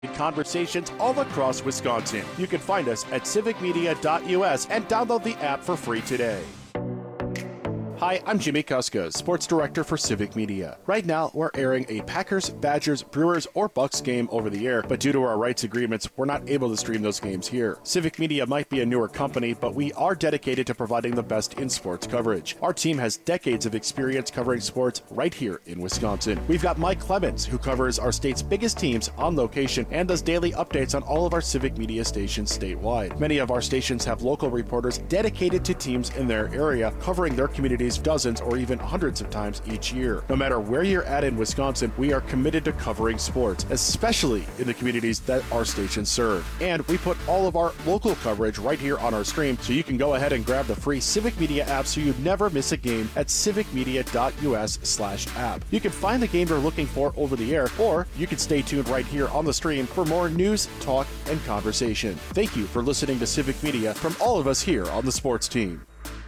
Conversations all across Wisconsin. You can find us at civicmedia.us and download the app for free today. Hi, I'm Jimmy Kuska, Sports Director for Civic Media. Right now, we're airing a Packers, Badgers, Brewers, or Bucks game over the air, but due to our rights agreements, we're not able to stream those games here. Civic Media might be a newer company, but we are dedicated to providing the best in sports coverage. Our team has decades of experience covering sports right here in Wisconsin. We've got Mike Clemens, who covers our state's biggest teams on location and does daily updates on all of our Civic Media stations statewide. Many of our stations have local reporters dedicated to teams in their area, covering their communities dozens or even hundreds of times each year. No matter where you're at in Wisconsin, we are committed to covering sports, especially in the communities that our stations serve. And we put all of our local coverage right here on our stream, so you can go ahead and grab the free Civic Media app so you never miss a game at civicmedia.us/app. You can find the game you're looking for over the air, or you can stay tuned right here on the stream for more news, talk, and conversation. Thank you for listening to Civic Media from all of us here on the sports team.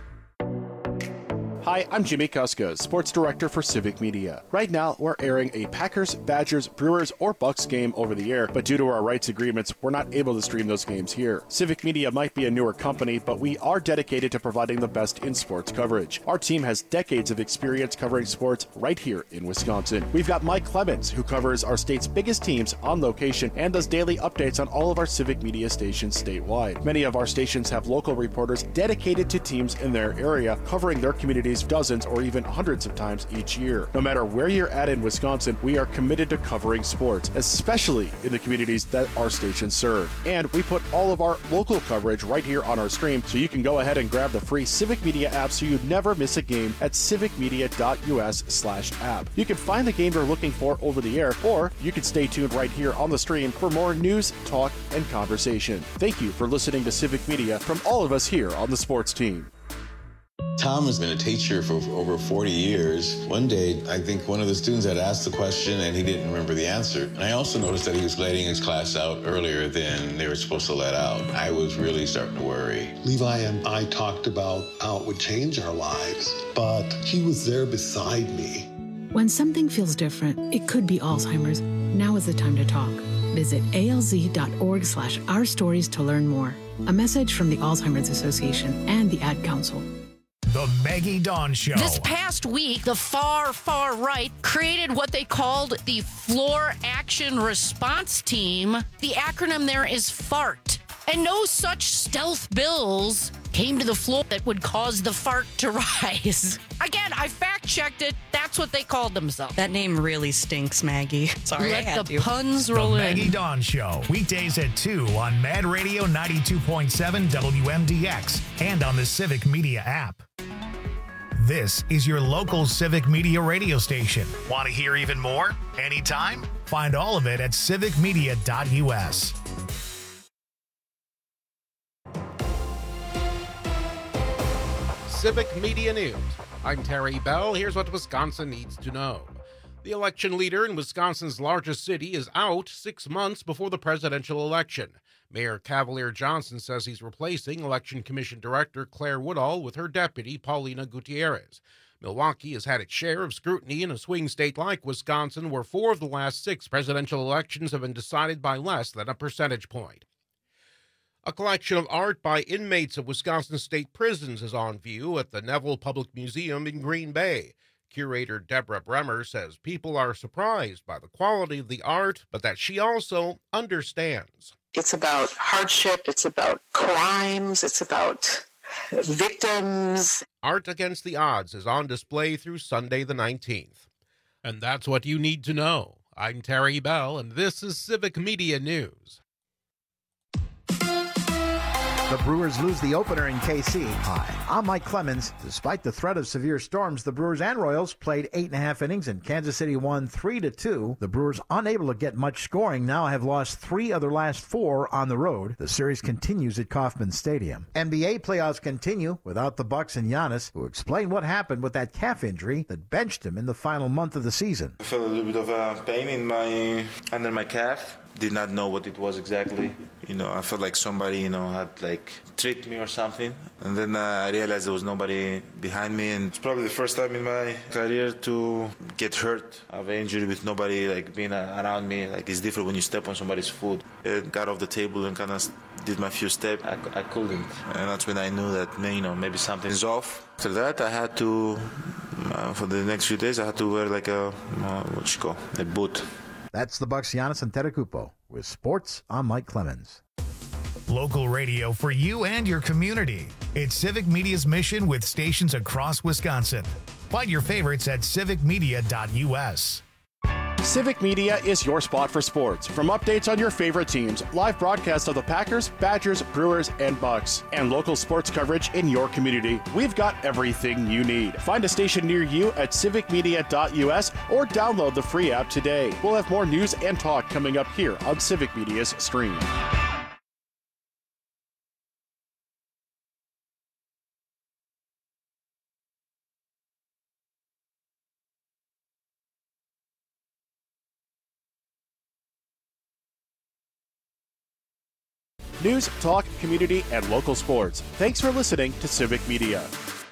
Hi, I'm Jimmy Kuska, Sports Director for Civic Media. Right now, we're airing a Packers, Badgers, Brewers, or Bucks game over the air, but due to our rights agreements, we're not able to stream those games here. Civic Media might be a newer company, but we are dedicated to providing the best in sports coverage. Our team has decades of experience covering sports right here in Wisconsin. We've got Mike Clemens, who covers our state's biggest teams on location and does daily updates on all of our Civic Media stations statewide. Many of our stations have local reporters dedicated to teams in their area, covering their communities dozens or even hundreds of times each year. No matter where you're at in Wisconsin, we are committed to covering sports, especially in the communities that our stations serve. And we put all of our local coverage right here on our stream, so you can go ahead and grab the free Civic Media app so you never miss a game at civicmedia.us/app. You can find the game you're looking for over the air, or you can stay tuned right here on the stream for more news, talk, and conversation. Thank you for listening to Civic Media from all of us here on the sports team. Tom has been a teacher for over 40 years. One day, I think one of the students had asked the question and he didn't remember the answer. And I also noticed that he was letting his class out earlier than they were supposed to let out. I was really starting to worry. Levi and I talked about how it would change our lives, but he was there beside me. When something feels different, it could be Alzheimer's. Now is the time to talk. Visit alz.org/ourstories to learn more. A message from the Alzheimer's Association and the Ad Council. The Maggie Dawn Show. This past week, the far right created what they called the Floor Action Response Team. The acronym there is FART. And no such stealth bills came to the floor that would cause the fart to rise. Again, I fact-checked it. That's what they called themselves. That name really stinks, Maggie. Sorry, Let the puns roll the in. Maggie Dawn Show. Weekdays at 2 on Mad Radio 92.7 WMDX and on the Civic Media app. This is your local Civic Media radio station. Want to hear even more? Anytime? Find all of it at civicmedia.us. Civic Media News. I'm Terry Bell. Here's what Wisconsin needs to know. The election leader in Wisconsin's largest city is out 6 months before the presidential election. Mayor Cavalier Johnson says he's replacing Election Commission Director Claire Woodall with her deputy, Paulina Gutierrez. Milwaukee has had its share of scrutiny in a swing state like Wisconsin, where 4 of the last 6 presidential elections have been decided by less than a percentage point. A collection of art by inmates of Wisconsin state prisons is on view at the Neville Public Museum in Green Bay. Curator Deborah Bremer says people are surprised by the quality of the art, but that she also understands. It's about hardship, it's about crimes, it's about victims. Art Against the Odds is on display through Sunday the 19th. And that's what you need to know. I'm Terry Bell, and this is Civic Media News. The Brewers lose the opener in KC. Hi, I'm Mike Clemens. Despite the threat of severe storms, the Brewers and Royals played 8.5 innings and Kansas City won 3-2. The Brewers, unable to get much scoring, now have lost 3 of their last 4 on the road. The series continues at Kauffman Stadium. NBA playoffs continue without the Bucks and Giannis, who explained what happened with that calf injury that benched him in the final month of the season. I felt a little bit of pain under my calf. did not know what it was exactly. I felt like somebody, had tricked me or something. And then I realized there was nobody behind me. And it's probably the first time in my career to get hurt, have an injury with nobody being around me. It's different when you step on somebody's foot. I got off the table and kind of did my few steps. I couldn't. And that's when I knew that, maybe something's off. After that, I had to, for the next few days, I had to wear a boot. That's the Bucs' Giannis Antetokounmpo. With sports, I'm Mike Clemens. Local radio for you and your community. It's Civic Media's mission with stations across Wisconsin. Find your favorites at civicmedia.us. Civic Media is your spot for sports. From updates on your favorite teams, live broadcasts of the Packers, Badgers, Brewers, and Bucks, and local sports coverage in your community, we've got everything you need. Find a station near you at civicmedia.us or download the free app today. We'll have more news and talk coming up here on Civic Media's stream. News, talk, community, and local sports. Thanks for listening to Civic Media.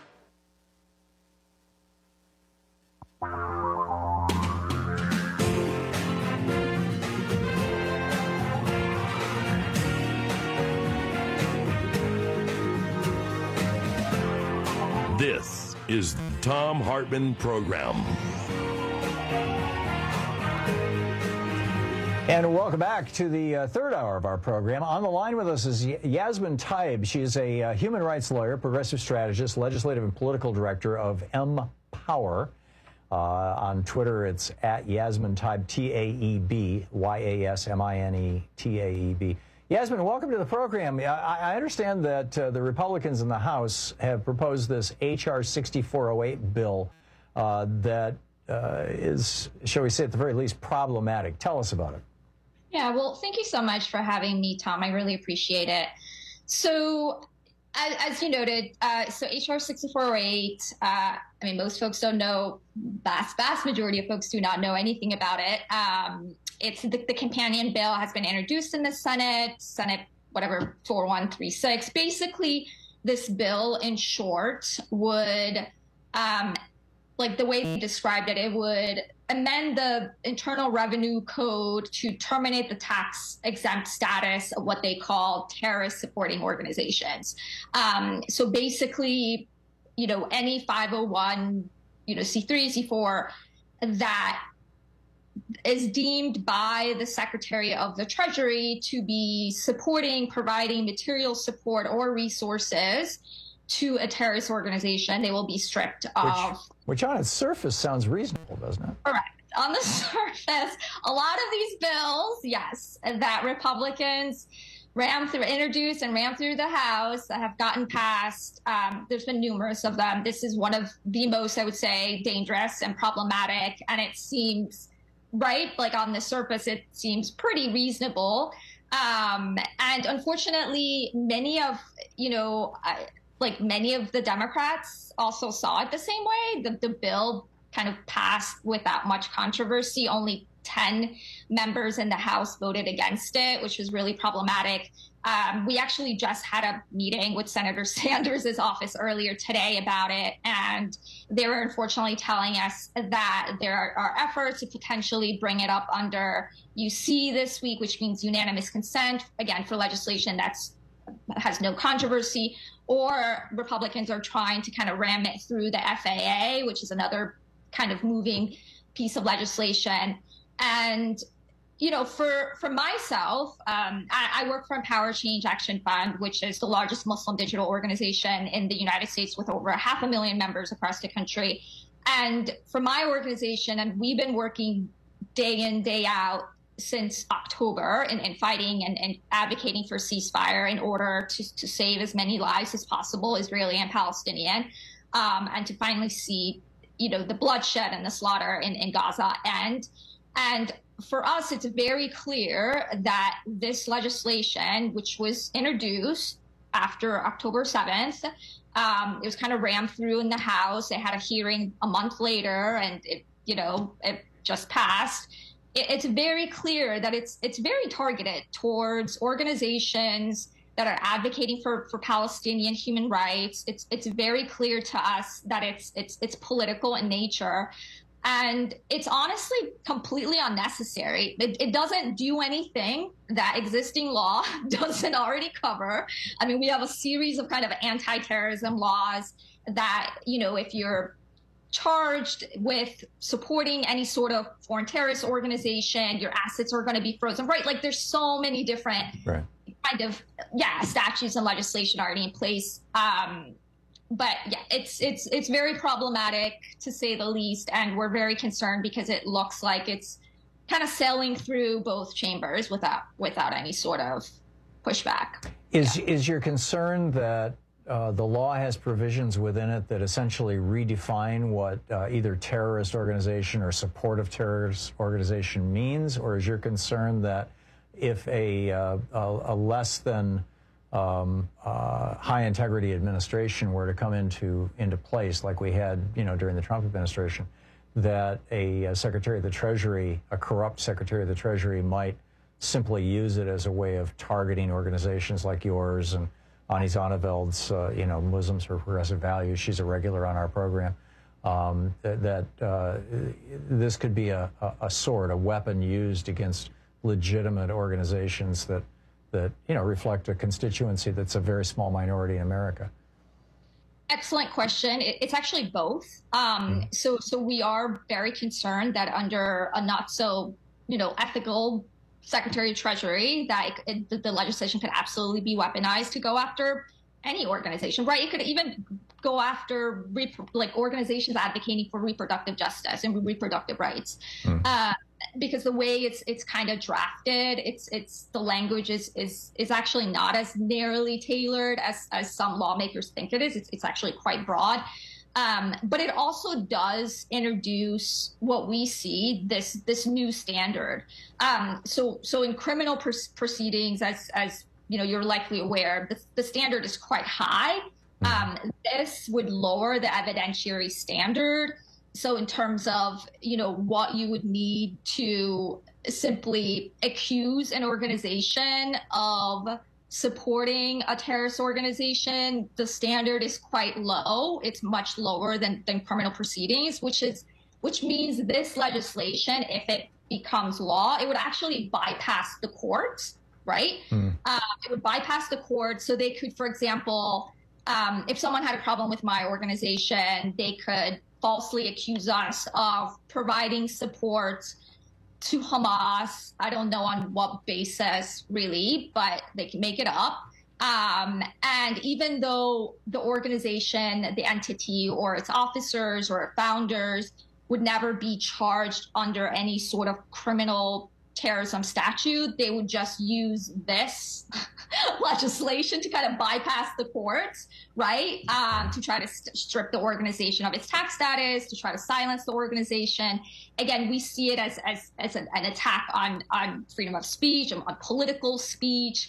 This is the Thom Hartmann Program. And welcome back to the third hour of our program. On the line with us is Yasmin Taib. She is a human rights lawyer, progressive strategist, legislative and political director of MPower. On Twitter, it's at Yasmin Taib, Taeb, Yasmine Taeb. Yasmin, welcome to the program. I understand that the Republicans in the House have proposed this H.R. 6408 bill that is, shall we say, at the very least, problematic. Tell us about it. Yeah, well, thank you so much for having me, Tom. I really appreciate it. So, as you noted, so HR 6408, most folks don't know, vast majority of folks do not know anything about it. It's the companion bill has been introduced in the Senate 4136. Basically, this bill, in short, would, the way they described it, it would amend the Internal Revenue Code to terminate the tax-exempt status of what they call terrorist-supporting organizations. So basically, any 501, C3, C4 that is deemed by the Secretary of the Treasury to be providing material support or resources to a terrorist organization, they will be stripped of. Which on its surface sounds reasonable, doesn't it? Correct. On the surface, a lot of these bills, yes, that Republicans introduced and ran through the House that have gotten passed, there's been numerous of them. This is one of the most, I would say, dangerous and problematic, and it seems, on the surface, it seems pretty reasonable. And unfortunately, many of the Democrats also saw it the same way. The bill kind of passed without much controversy. Only 10 members in the House voted against it, which was really problematic. We actually just had a meeting with Senator Sanders' office earlier today about it, and they were unfortunately telling us that there are efforts to potentially bring it up under UC this week, which means unanimous consent, again, for legislation that has no controversy, or Republicans are trying to kind of ram it through the FAA, which is another kind of moving piece of legislation. And, for myself, I work for Empower Change Action Fund, which is the largest Muslim digital organization in the United States with over 500,000 members across the country. And for my organization, and we've been working day in, day out since October in fighting and advocating for ceasefire in order to save as many lives as possible, Israeli and Palestinian, and to finally see, the bloodshed and the slaughter in Gaza end. And for us, it's very clear that this legislation, which was introduced after October 7th, it was kind of rammed through in the House. They had a hearing a month later, and it just passed. it's very clear that it's very targeted towards organizations that are advocating for Palestinian human rights. It's very clear to us that it's political in nature. And it's honestly completely unnecessary. It doesn't do anything that existing law doesn't already cover. I mean, we have a series of kind of anti-terrorism laws that, you know, if you're charged with supporting any sort of foreign terrorist organization, your assets are going to be frozen, right? Like there's so many different kind of, statutes and legislation already in place. But yeah, it's very problematic to say the least, and we're very concerned because it looks like it's kind of sailing through both chambers without any sort of pushback. Is your concern that the law has provisions within it that essentially redefine what either terrorist organization or supportive terrorist organization means, or is your concern that if a less than high integrity administration were to come into place, like we had, you know, during the Trump administration, that a Secretary of the Treasury, a corrupt Secretary of the Treasury, might simply use it as a way of targeting organizations like yours and Ani Zonneveld's, you know, Muslims for Progressive Values. She's a regular on our program. This could be a sword, a weapon used against legitimate organizations that you know, reflect a constituency that's a very small minority in America. Excellent question. It's actually both. So we are very concerned that under a not so, you know, ethical Secretary of Treasury, that the legislation could absolutely be weaponized to go after any organization, right? It could even go after like organizations advocating for reproductive justice and reproductive rights. Because the way it's kind of drafted, it's the language is actually not as narrowly tailored as some lawmakers think it is. It's actually quite broad. But it also does introduce what we see, this new standard. So in criminal proceedings, as you know, you're likely aware, the standard is quite high. This would lower the evidentiary standard. So in terms of, you know, what you would need to simply accuse an organization of supporting a terrorist organization, the standard is quite low. It's much lower than criminal proceedings, which means this legislation, if it becomes law, it would actually bypass the courts, right? It would bypass the courts. So they could, for example, if someone had a problem with my organization, they could falsely accuse us of providing support to Hamas. I don't know on what basis really, but they can make it up. And even though the organization, the entity, or its officers or founders would never be charged under any sort of criminal terrorism statute, they would just use this legislation to kind of bypass the courts, right? To try to strip the organization of its tax status, to try to silence the organization. Again, we see it as an attack on freedom of speech, on political speech.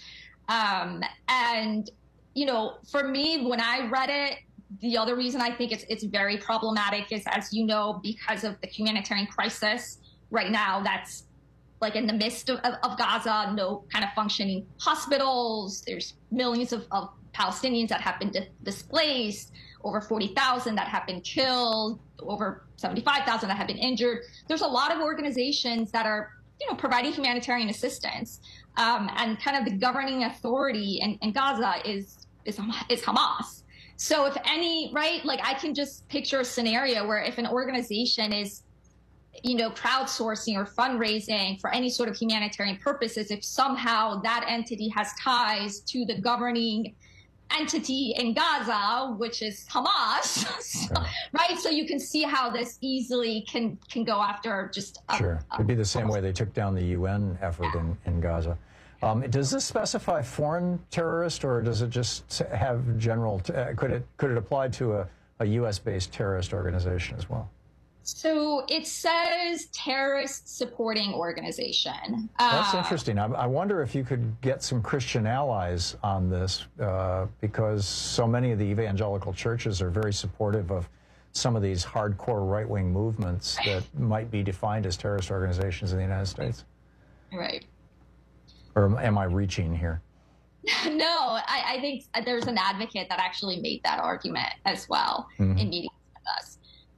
And, you know, for me, when I read it, the other reason I think it's very problematic is, as you know, because of the humanitarian crisis right now that's like in the midst of Gaza, no kind of functioning hospitals. There's millions of Palestinians that have been displaced, over 40,000 that have been killed, over 75,000 that have been injured. There's a lot of organizations that are, you know, providing humanitarian assistance, and kind of the governing authority in Gaza is Hamas. So if any, right, like I can just picture a scenario where if an organization is, you know, crowdsourcing or fundraising for any sort of humanitarian purposes, if somehow that entity has ties to the governing entity in Gaza, which is Hamas, right? So you can see how this easily can go after just It'd be the same way they took down the UN effort in Gaza. Does this specify foreign terrorist, or does it just have general? Could it apply to a U.S.-based terrorist organization as well? So it says terrorist supporting organization. That's interesting. I wonder if you could get some Christian allies on this, because so many of the evangelical churches are very supportive of some of these hardcore right-wing movements that might be defined as terrorist organizations in the United States? Right. Or am I reaching here? No, I think there's an advocate that actually made that argument as well in meetings with us.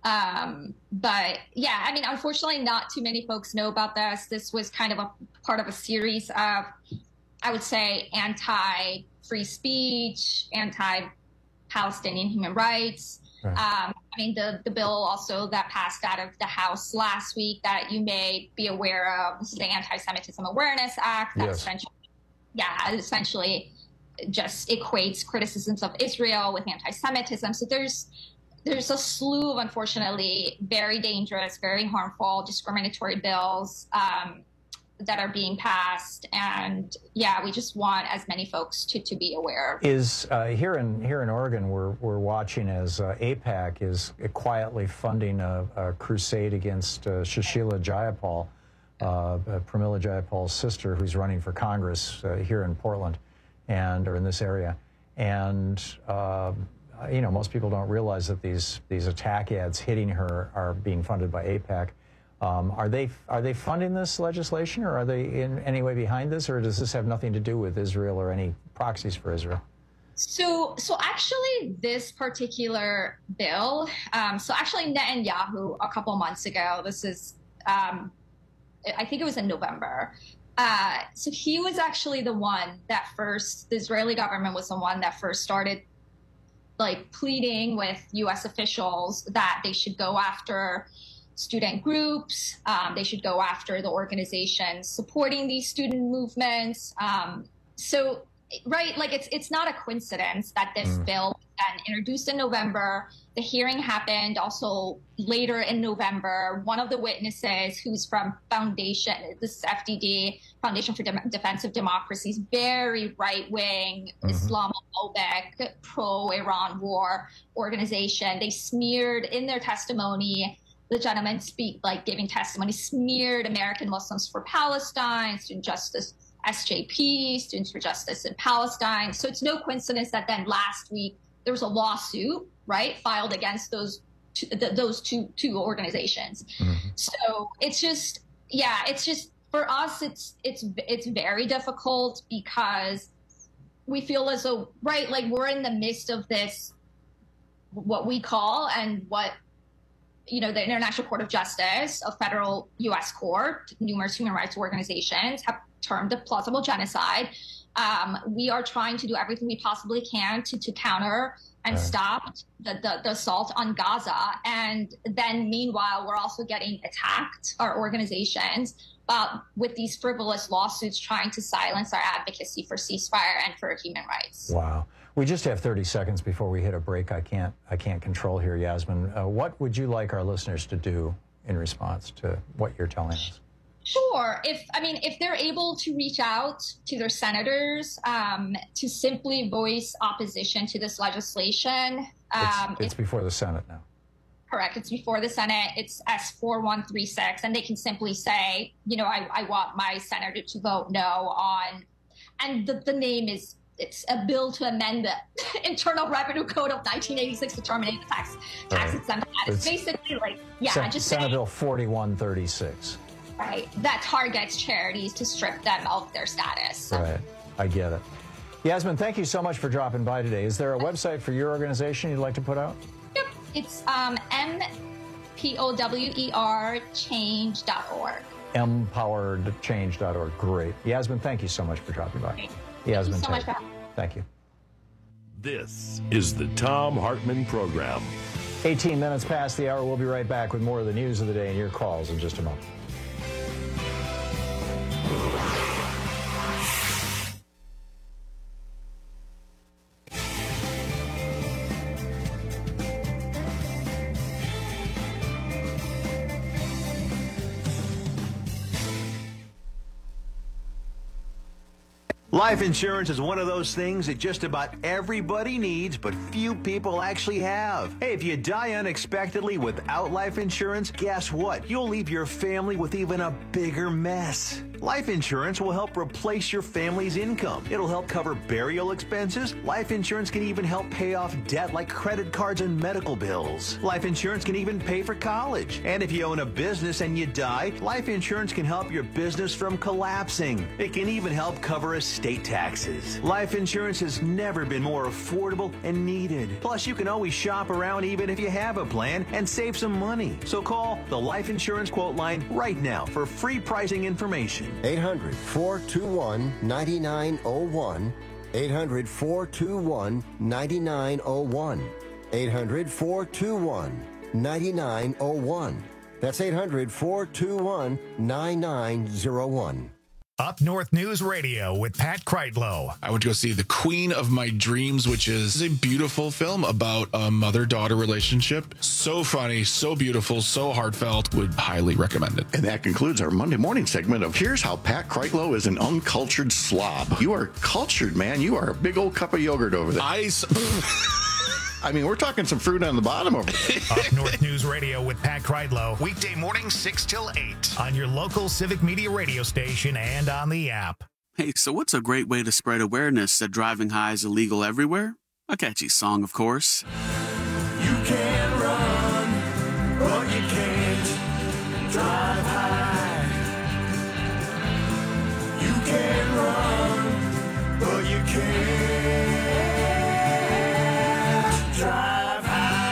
But yeah, I mean, unfortunately, not too many folks know about this. This was kind of a part of a series of, I would say, anti-free speech, anti-Palestinian human rights. Right. I mean, the bill also that passed out of the House last week that you may be aware of, this is the Anti-Semitism Awareness Act. That essentially just equates criticisms of Israel with anti-Semitism. So there's a slew of, unfortunately, very dangerous, very harmful, discriminatory bills that are being passed. And yeah, we just want as many folks to be aware. Is here in Oregon, we're watching as AIPAC is quietly funding a crusade against Sushila Jayapal, Pramila Jayapal's sister, who's running for Congress here in Portland or in this area. And you know, most people don't realize that these attack ads hitting her are being funded by AIPAC. Are they funding this legislation, or are they in any way behind this, or does this have nothing to do with Israel or any proxies for Israel? So actually, this particular bill, so actually Netanyahu a couple months ago, this is, I think it was in November. So he was actually the one that first, the Israeli government was the one that first started like pleading with U.S. officials that they should go after student groups, they should go after the organizations supporting these student movements. So, right, like it's not a coincidence that this bill was introduced in November. The hearing happened also later in November. One of the witnesses, who's from Foundation, this is FDD, Foundation for Defense of Democracy, is very right-wing, Islamophobic, pro-Iran war organization. They smeared in their testimony, the gentleman giving testimony, smeared American Muslims for Palestine, Student Justice, SJP, Students for Justice in Palestine. So it's no coincidence that then last week there was a lawsuit, right, filed against those two organizations. So it's just, yeah, it's just, for us, it's very difficult because we feel as though, right, like we're in the midst of this, what we call and what, you know, the International Court of Justice, a federal U.S. court, numerous human rights organizations have termed a plausible genocide. We are trying to do everything we possibly can to counter and stop the assault on Gaza. And then meanwhile, we're also getting attacked, our organizations, with these frivolous lawsuits trying to silence our advocacy for ceasefire and for human rights. Wow. We just have 30 seconds before we hit a break. I can't control here, Yasmin. What would you like our listeners to do in response to what you're telling us? Sure. If they're able to reach out to their senators to simply voice opposition to this legislation. It's before the Senate now. Correct. It's before the Senate. It's S4136. And they can simply say, you know, I want my senator to vote no on, and the name is, it's a bill to amend the Internal Revenue Code of 1986 to terminate the tax exempt status. It's basically like, Senate Bill 4136. Right. That targets charities to strip them of their status. Right. I get it. Yasmin, thank you so much for dropping by today. Is there a website for your organization you'd like to put out? Yep. It's MPOWER change.org. Empoweredchange.org. Great. Yasmin, thank you so much for dropping by. Great. Yasmin, thank you so much for Thank you. This is the Thom Hartmann Program. 18 minutes past the hour. We'll be right back with more of the news of the day and your calls in just a moment. Life insurance is one of those things that just about everybody needs, but few people actually have. Hey, if you die unexpectedly without life insurance, guess what? You'll leave your family with even a bigger mess. Life insurance will help replace your family's income. It'll help cover burial expenses. Life insurance can even help pay off debt like credit cards and medical bills. Life insurance can even pay for college. And if you own a business and you die, life insurance can help your business from collapsing. It can even help cover estate taxes. Life insurance has never been more affordable and needed. Plus, you can always shop around even if you have a plan and save some money. So call the Life Insurance Quote Line right now for free pricing information. 800-421-9901. 800-421-9901. 800-421-9901. That's 800-421-9901. Up North News Radio with Pat Kreitlow. I went to go see The Queen of My Dreams, which is a beautiful film about a mother-daughter relationship. So funny, so beautiful, so heartfelt. Would highly recommend it. And that concludes our Monday morning segment of Here's How Pat Kreitlow is an Uncultured Slob. You are cultured, man. You are a big old cup of yogurt over there. I mean, we're talking some fruit on the bottom over there. Up North News Radio with Pat Kreitlow. Weekday morning 6 till 8 on your local Civic Media radio station and on the app. Hey, so what's a great way to spread awareness that driving high is illegal everywhere? A catchy song, of course. You can run, but you can't drive high. You can run, but you can't drive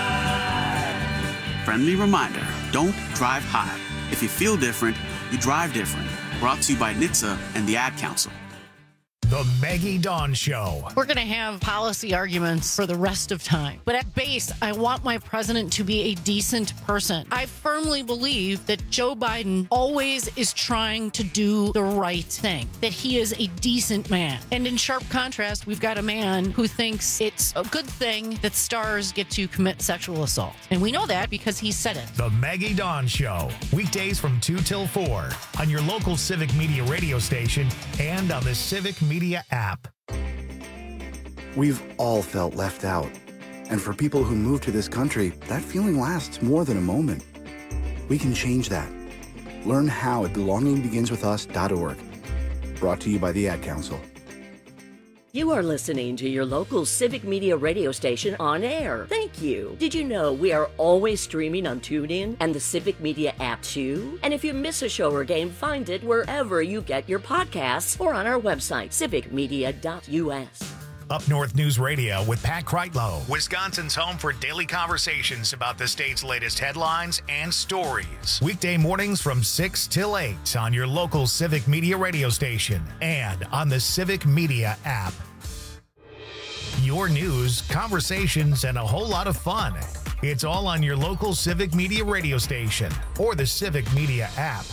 high. Friendly reminder, don't drive high. If you feel different, you drive different. Brought to you by NHTSA and the Ad Council. The Maggie Dawn Show. We're going to have policy arguments for the rest of time. But at base, I want my president to be a decent person. I firmly believe that Joe Biden always is trying to do the right thing, that he is a decent man. And in sharp contrast, we've got a man who thinks it's a good thing that stars get to commit sexual assault. And we know that because he said it. The Maggie Dawn Show. Weekdays from 2 till 4 on your local Civic Media radio station and on the Civic Media app. We've all felt left out. And for people who move to this country, that feeling lasts more than a moment. We can change that. Learn how at belongingbeginswithus.org. Brought to you by the Ad Council. You are listening to your local Civic Media radio station on air. Thank you. Did you know we are always streaming on TuneIn and the Civic Media app too? And if you miss a show or game, find it wherever you get your podcasts or on our website, civicmedia.us. Up North News Radio with Pat Kreitlow, Wisconsin's home for daily conversations about the state's latest headlines and stories. Weekday mornings from 6 till 8 on your local Civic Media radio station and on the Civic Media app. Your news, conversations, and a whole lot of fun. It's all on your local Civic Media radio station or the Civic Media app.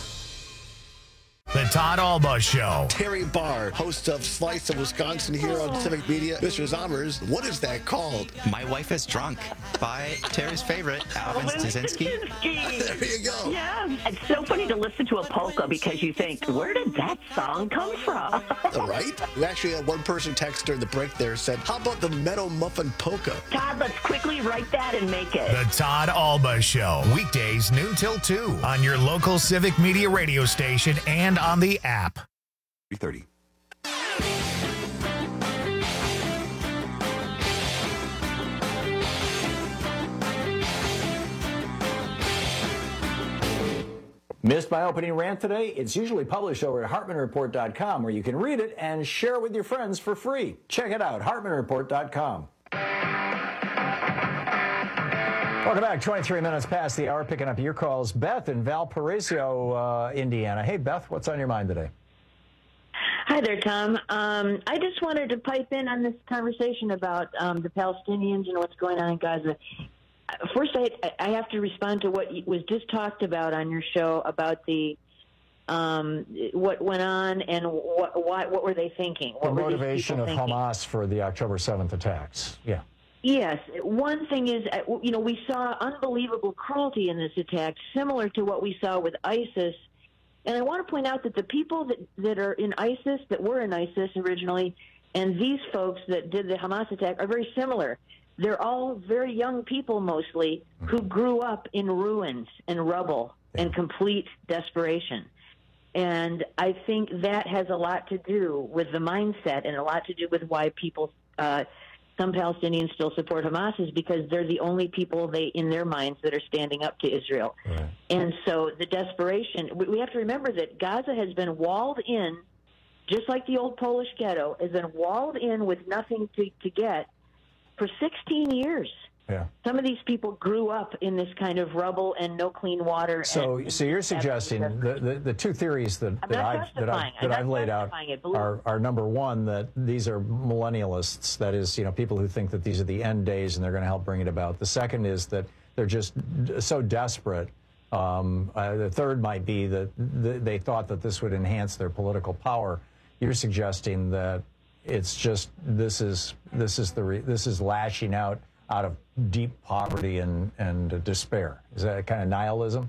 The Todd Alba Show. Terry Barr, host of Slice of Wisconsin here on Civic Media. Mr. Zommers, what is that called? My Wife is Drunk by Terry's favorite, Alvin Stasinski. There you go. Yeah, it's so funny to listen to a polka because you think, where did that song come from? Right? We actually had one person text during the break there said, how about the Meadow Muffin Polka? Todd, let's quickly write that and make it. The Todd Alba Show. Weekdays noon till 2 on your local Civic Media radio station and on the app. 3:30. Missed my opening rant today? It's usually published over at HartmanReport.com, where you can read it and share it with your friends for free. Check it out, HartmanReport.com. Welcome back. 23 minutes past the hour, picking up your calls. Beth in Valparaiso, Indiana. Hey, Beth, what's on your mind today? Hi there, Tom. I just wanted to pipe in on this conversation about the Palestinians and what's going on in Gaza. First, I have to respond to what was just talked about on your show about the what went on and what were they thinking? What the motivation of Hamas for the October 7th attacks. Yeah. Yes. One thing is, we saw unbelievable cruelty in this attack, similar to what we saw with ISIS And I want to point out that the people that are in ISIS, that were in ISIS originally, and these folks that did the Hamas attack are very similar. They're all very young people mostly who grew up in ruins and rubble and complete desperation. And I think that has a lot to do with the mindset and a lot to do with why people, some Palestinians still support Hamas, is because they're the only people in their minds that are standing up to Israel. Right. And so the desperation, we have to remember that Gaza has been walled in, just like the old Polish ghetto, has been walled in with nothing to get for 16 years. Yeah. Some of these people grew up in this kind of rubble and no clean water. So you're suggesting the two theories that I've laid out are number one, that these are millennialists, that is, people who think that these are the end days and they're going to help bring it about. The second is that they're just so desperate. The third might be that they thought that this would enhance their political power. You're suggesting that it's just this is lashing out of deep poverty and despair. Is that kind of nihilism?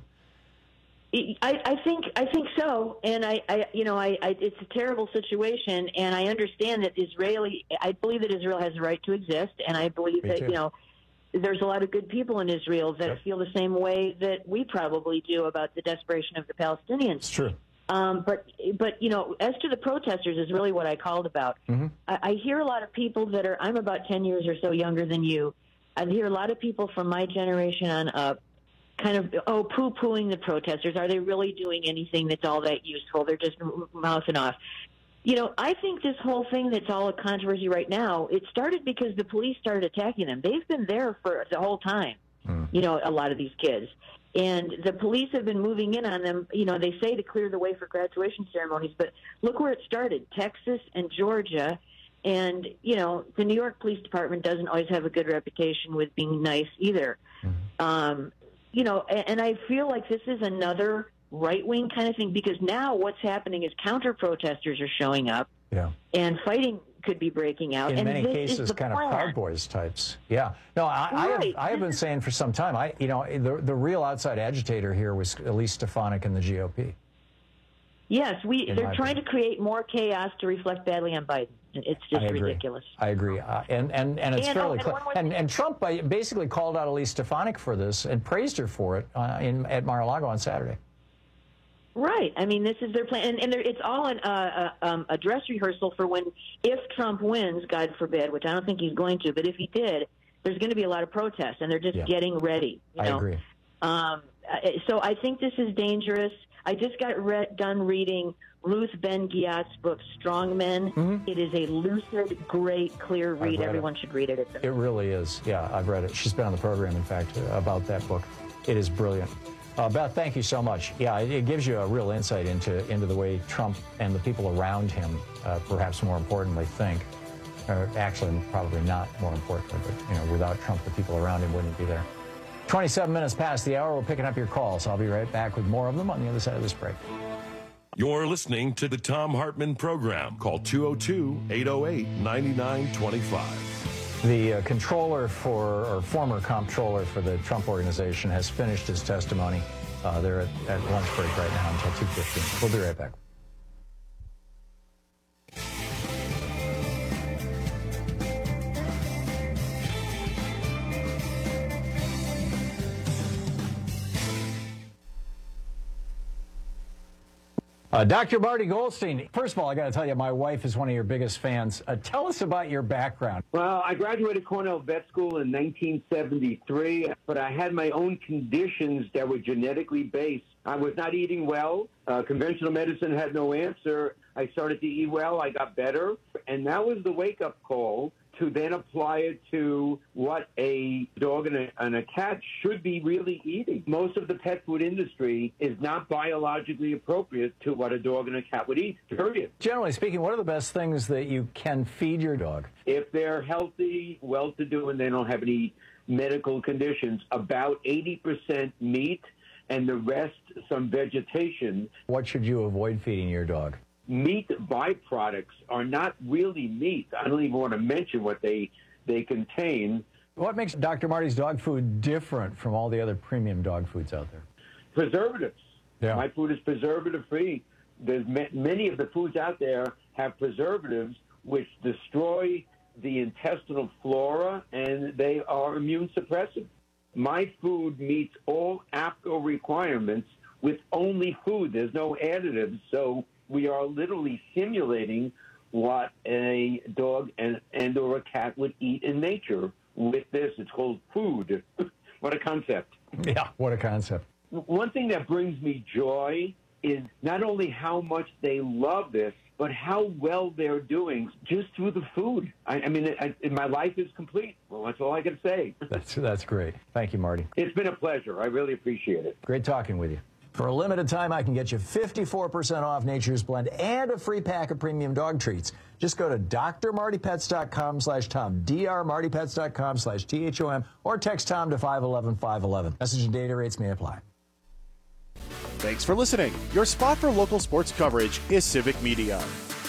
I think so, and it's a terrible situation, and I understand that I believe that Israel has a right to exist, and I believe that there's a lot of good people in Israel that feel the same way that we probably do about the desperation of the Palestinians. It's true. But as to the protesters is really what I called about. Mm-hmm. I hear a lot of people I'm about 10 years or so younger than you. I hear a lot of people from my generation on up kind of, poo-pooing the protesters. Are they really doing anything that's all that useful? They're just mouthing off. I think this whole thing that's all a controversy right now, it started because the police started attacking them. They've been there for the whole time, a lot of these kids. And the police have been moving in on them. They say to clear the way for graduation ceremonies, but look where it started, Texas and Georgia. And, the New York Police Department doesn't always have a good reputation with being nice either. Mm-hmm. And I feel like this is another right-wing kind of thing, because now what's happening is counter-protesters are showing up, and fighting could be breaking out. In many cases, kind of Proud Boys types. Yeah. No, I have been saying for some time, the real outside agitator here was Elise Stefanik and the GOP. Yes, they're trying to create more chaos to reflect badly on Biden. It's just ridiculous. I agree. And it's fairly clear. And Trump basically called out Elise Stefanik for this and praised her for it at Mar-a-Lago on Saturday. Right. I mean, this is their plan. And it's all a dress rehearsal for if Trump wins, God forbid, which I don't think he's going to, but if he did, there's going to be a lot of protests, and they're just getting ready. I agree. So I think this is dangerous. I just got done reading Ruth Ben-Ghiat's book, Strong Men. Mm-hmm. It is a lucid, great, clear read. Everyone should read it. It really is. Yeah, I've read it. She's been on the program, in fact, about that book. It is brilliant. Beth, thank you so much. Yeah, it gives you a real insight into the way Trump and the people around him, perhaps more importantly, think. Actually, probably not more importantly, but without Trump, the people around him wouldn't be there. 27 minutes past the hour. We're picking up your calls. I'll be right back with more of them on the other side of this break. You're listening to the Thom Hartmann Program. Call 202-808-9925. The former comptroller for the Trump Organization has finished his testimony. They're at lunch break right now until 2:15. We'll be right back. Dr. Marty Goldstein, first of all, I got to tell you, my wife is one of your biggest fans. Tell us about your background. Well, I graduated Cornell Vet School in 1973, but I had my own conditions that were genetically based. I was not eating well. Conventional medicine had no answer. I started to eat well. I got better. And that was the wake-up call to then apply it to what a dog and a cat should be really eating. Most of the pet food industry is not biologically appropriate to what a dog and a cat would eat, period. Generally speaking, what are the best things that you can feed your dog? If they're healthy, well-to-do, and they don't have any medical conditions, about 80% meat and the rest some vegetation. What should you avoid feeding your dog? Meat byproducts are not really meat. I don't even want to mention what they contain. What makes Dr. Marty's dog food different from all the other premium dog foods out there? Preservatives. Yeah. My food is preservative-free. There's many of the foods out there have preservatives which destroy the intestinal flora, and they are immune suppressive. My food meets all APCO requirements with only food. There's no additives, so we are literally simulating what a dog and or a cat would eat in nature with this. It's called food. What a concept. Yeah, what a concept. One thing that brings me joy is not only how much they love this, but how well they're doing just through the food. I mean, my life is complete. Well, that's all I can say. That's great. Thank you, Marty. It's been a pleasure. I really appreciate it. Great talking with you. For a limited time, I can get you 54% off Nature's Blend and a free pack of premium dog treats. Just go to drmartypets.com/Tom, drmartypets.com/THOM, or text Tom to 511-511. Message and data rates may apply. Thanks for listening. Your spot for local sports coverage is Civic Media.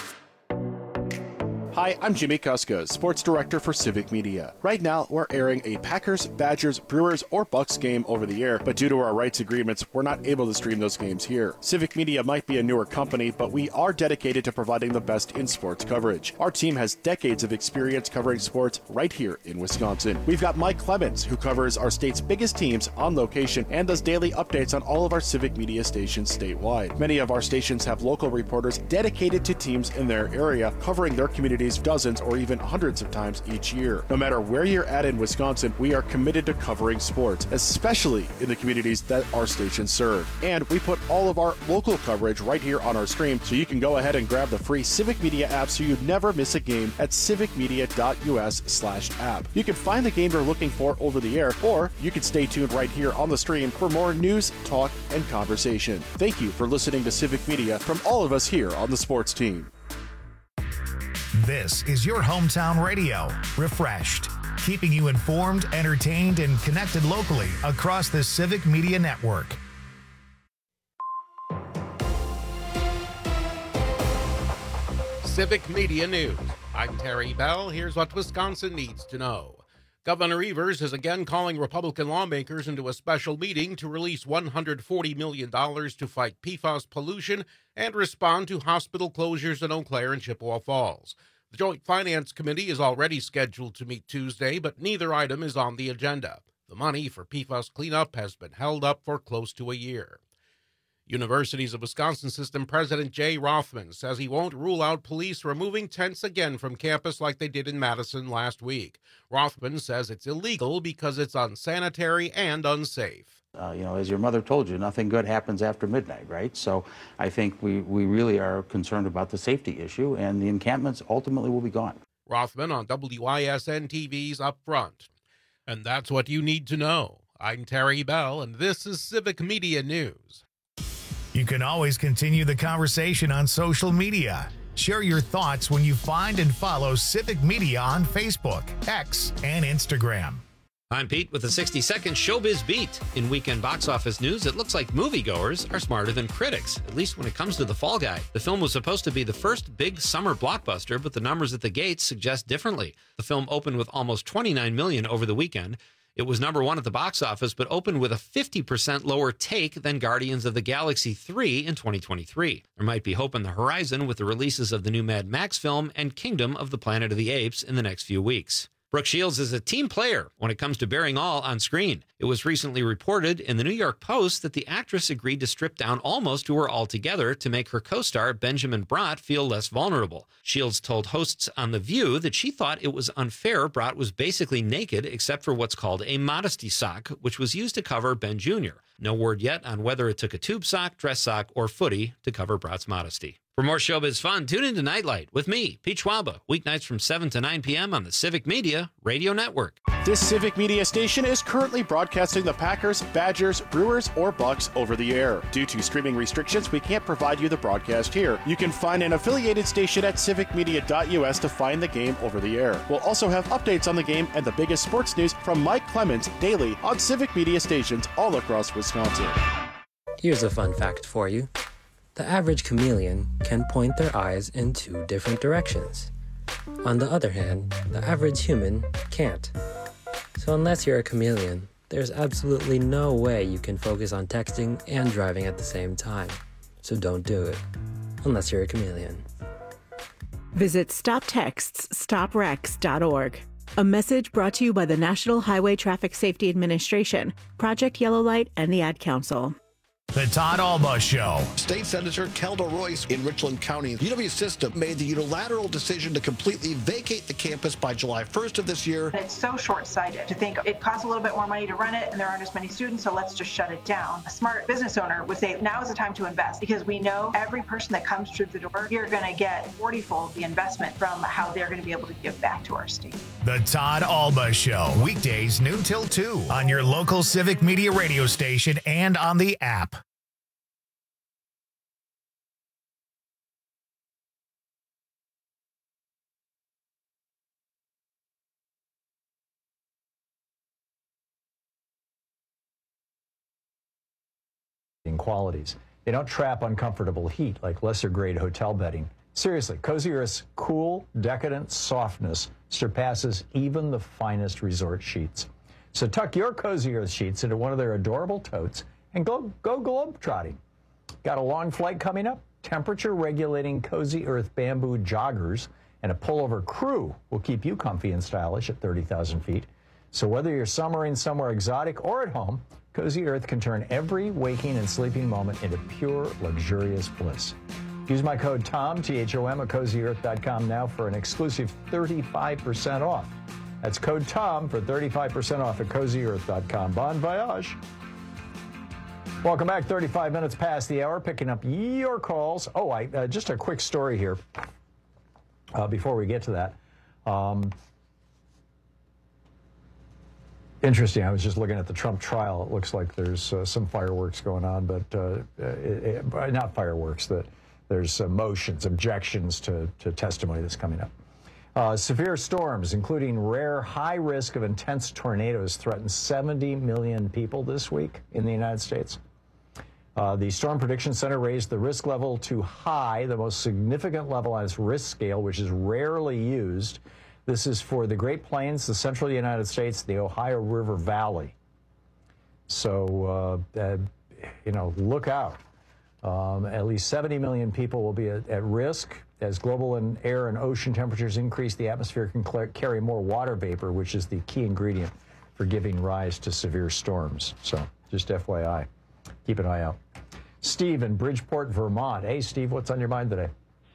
Hi, I'm Jimmy Kuskos, Sports Director for Civic Media. Right now, we're airing a Packers, Badgers, Brewers, or Bucks game over the air, but due to our rights agreements, we're not able to stream those games here. Civic Media might be a newer company, but we are dedicated to providing the best in sports coverage. Our team has decades of experience covering sports right here in Wisconsin. We've got Mike Clemens, who covers our state's biggest teams on location and does daily updates on all of our Civic Media stations statewide. Many of our stations have local reporters dedicated to teams in their area, covering their communities dozens or even hundreds of times each year. No matter where you're at in Wisconsin, we are committed to covering sports, especially in the communities that our stations serve. And we put all of our local coverage right here on our stream, so you can go ahead and grab the free Civic Media app so you never miss a game at civicmedia.us/app. You can find the game you're looking for over the air, or you can stay tuned right here on the stream for more news, talk, and conversation. Thank you for listening to Civic Media from all of us here on the sports team. This is your hometown radio, refreshed, keeping you informed, entertained, and connected locally across the Civic Media Network. Civic Media News. I'm Terry Bell. Here's what Wisconsin needs to know. Governor Evers is again calling Republican lawmakers into a special meeting to release $140 million to fight PFAS pollution and respond to hospital closures in Eau Claire and Chippewa Falls. The Joint Finance Committee is already scheduled to meet Tuesday, but neither item is on the agenda. The money for PFAS cleanup has been held up for close to a year. Universities of Wisconsin System President Jay Rothman says he won't rule out police removing tents again from campus like they did in Madison last week. Rothman says it's illegal because it's unsanitary and unsafe. As your mother told you, nothing good happens after midnight, right? So I think we really are concerned about the safety issue, and the encampments ultimately will be gone. Rothman on WISN TV's Up Front. And that's what you need to know. I'm Terry Bell, and this is Civic Media News. You can always continue the conversation on social media. Share your thoughts when you find and follow Civic Media on Facebook, X, and Instagram. I'm Pete with a 60-second Showbiz Beat. In weekend box office news, it looks like moviegoers are smarter than critics, at least when it comes to The Fall Guy. The film was supposed to be the first big summer blockbuster, but the numbers at the gates suggest differently. The film opened with almost $29 million over the weekend. It was number one at the box office, but opened with a 50% lower take than Guardians of the Galaxy 3 in 2023. There might be hope on the horizon with the releases of the new Mad Max film and Kingdom of the Planet of the Apes in the next few weeks. Brooke Shields is a team player when it comes to bearing all on screen. It was recently reported in the New York Post that the actress agreed to strip down almost to her altogether to make her co-star Benjamin Bratt feel less vulnerable. Shields told hosts on The View that she thought it was unfair Bratt was basically naked except for what's called a modesty sock, which was used to cover Ben Jr. No word yet on whether it took a tube sock, dress sock, or footy to cover Bratt's modesty. For more showbiz fun, tune into Nightlight with me, Pete Schwaba, weeknights from 7 to 9 p.m. on the Civic Media Radio Network. This Civic Media station is currently broadcasting the Packers, Badgers, Brewers, or Bucks over the air. Due to streaming restrictions, we can't provide you the broadcast here. You can find an affiliated station at civicmedia.us to find the game over the air. We'll also have updates on the game and the biggest sports news from Mike Clemens daily on Civic Media stations all across Wisconsin. Here's a fun fact for you. The average chameleon can point their eyes in 2 different directions. On the other hand, the average human can't. So unless you're a chameleon, There's absolutely no way you can focus on texting and driving at the same time. So don't do it. Unless you're a chameleon. Visit StopTextsStopWrecks.org. A message brought to you by the National Highway Traffic Safety Administration, Project Yellow Light, and the Ad Council. The Todd Alba Show. State Senator Kelda Royce in Richland County. UW System made the unilateral decision to completely vacate the campus by July 1st of this year. It's so short-sighted to think it costs a little bit more money to run it and there aren't as many students, so let's just shut it down. A smart business owner would say now is the time to invest because we know every person that comes through the door, you're going to get 40-fold the investment from how they're going to be able to give back to our state. The Todd Alba Show, weekdays noon till 2 on your local Civic Media radio station and on the app. Qualities. They don't trap uncomfortable heat like lesser grade hotel bedding. Seriously, Cozy Earth's cool, decadent softness surpasses even the finest resort sheets. So tuck your Cozy Earth sheets into one of their adorable totes and go globetrotting. Got a long flight coming up? Temperature regulating Cozy Earth bamboo joggers and a pullover crew will keep you comfy and stylish at 30,000 feet. So whether you're summering somewhere exotic or at home, Cozy Earth can turn every waking and sleeping moment into pure, luxurious bliss. Use my code TOM, T-H-O-M, at CozyEarth.com now for an exclusive 35% off. That's code TOM for 35% off at CozyEarth.com. Bon voyage. Welcome back. 35 minutes past the hour, picking up your calls. Oh, just a quick story here before we get to that. Interesting. I was just looking at the Trump trial. It looks like there's some fireworks going on, but not fireworks. There's motions, objections to testimony that's coming up. Severe storms, including rare high risk of intense tornadoes, threaten 70 million people this week in the United States. The Storm Prediction Center raised the risk level to high, the most significant level on its risk scale, which is rarely used. This is for the Great Plains, the central United States, the Ohio River Valley. So, look out. At least 70 million people will be at risk. As global air and ocean temperatures increase, the atmosphere can carry more water vapor, which is the key ingredient for giving rise to severe storms. So, just FYI, keep an eye out. Steve in Bridgeport, Vermont. Hey, Steve, what's on your mind today?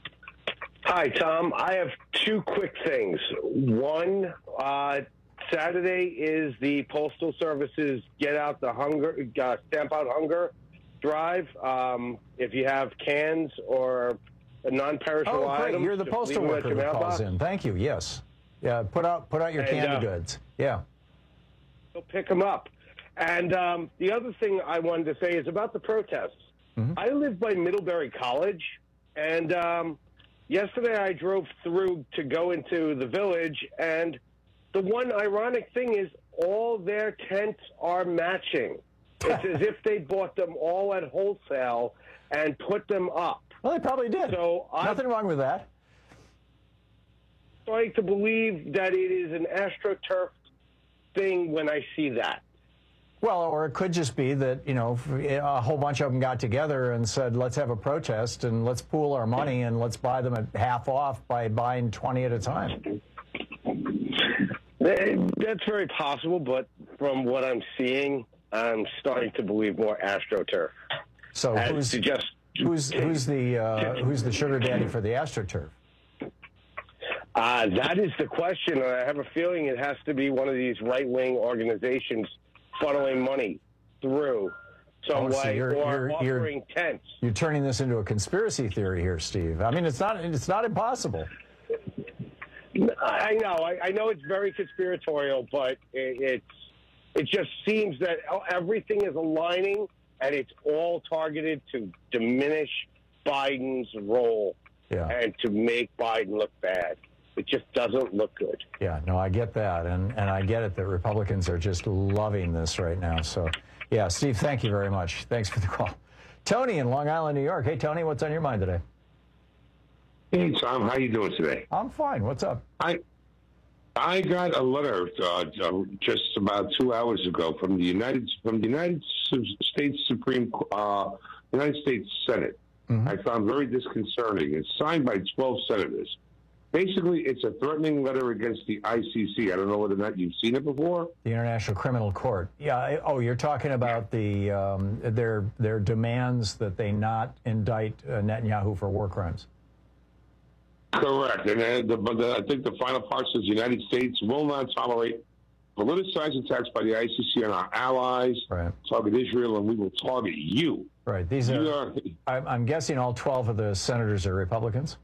Hi, Tom. I have two quick things. One, Saturday is the Postal Service's Get Out the Hunger, Stamp Out Hunger drive. If you have cans or non-perishable items, you're the postal worker that calls in. Thank you. Yes. Yeah. Put out your candy goods. Yeah. They'll pick them up. And the other thing I wanted to say is about the protests. Mm-hmm. I live by Middlebury College, and yesterday I drove through to go into the village, and the one ironic thing is all their tents are matching. It's as if they bought them all at wholesale and put them up. Well, they probably did. So nothing wrong with that. I'm starting to believe that it is an AstroTurf thing when I see that. Well, or it could just be that, a whole bunch of them got together and said, let's have a protest and let's pool our money and let's buy them at half off by buying 20 at a time. That's very possible, but from what I'm seeing, I'm starting to believe more AstroTurf. So who's the sugar daddy for the AstroTurf? That is the question, and I have a feeling it has to be one of these right-wing organizations funneling money through some way, or offering tents. You're turning this into a conspiracy theory here, Steve. I mean, it's not impossible. I know it's very conspiratorial, but it just seems that everything is aligning, and it's all targeted to diminish Biden's role and to make Biden look bad. It just doesn't look good. Yeah, no, I get that, and I get it that Republicans are just loving this right now. So, yeah, Steve, thank you very much. Thanks for the call. Tony in Long Island, New York. Hey, Tony, what's on your mind today? Hey, Tom, how you doing today? I'm fine. What's up? I I got a letter just about 2 hours ago from the United States United States Senate. I found very disconcerting. It's signed by 12 senators. Basically, it's a threatening letter against the ICC. I don't know whether or not you've seen it before. The International Criminal Court. Yeah. Oh, you're talking about the their demands that they not indict Netanyahu for war crimes. Correct. And I think the final part says the United States will not tolerate politicized attacks by the ICC on our allies, target Israel, and we will target you. Right. These are, I'm guessing all 12 of the senators are Republicans?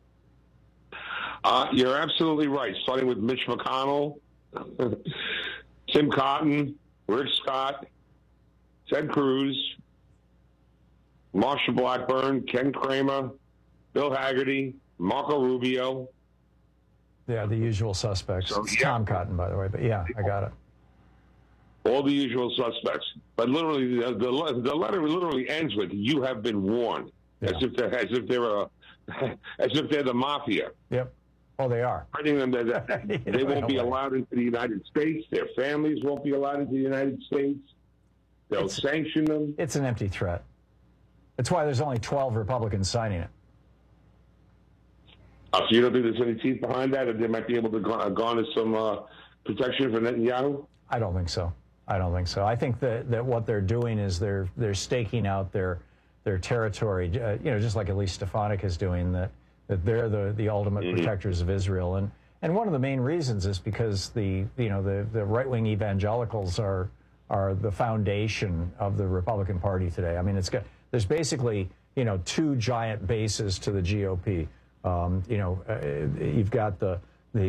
You're absolutely right, starting with Mitch McConnell, Tim Cotton, Rick Scott, Ted Cruz, Marsha Blackburn, Ken Kramer, Bill Hagerty, Marco Rubio. Yeah, the usual suspects. So, it's Tom Cotton, by the way, but yeah, I got it. All the usual suspects. But literally, the letter literally ends with, "You have been warned," as if they're the mafia. Yep. Oh, they are. Warning them that they won't be allowed into the United States. Their families won't be allowed into the United States. They'll sanction them. It's an empty threat. That's why there's only 12 Republicans signing it. So you don't think there's any teeth behind that, or they might be able to garner some protection for Netanyahu? I don't think so. I don't think so. I think that what they're doing is they're staking out their territory, just like Elise Stefanik is doing, that they're the ultimate protectors of Israel. And one of the main reasons is because the right-wing evangelicals are the foundation of the Republican Party today. I mean, there's basically, two giant bases to the GOP. You've got the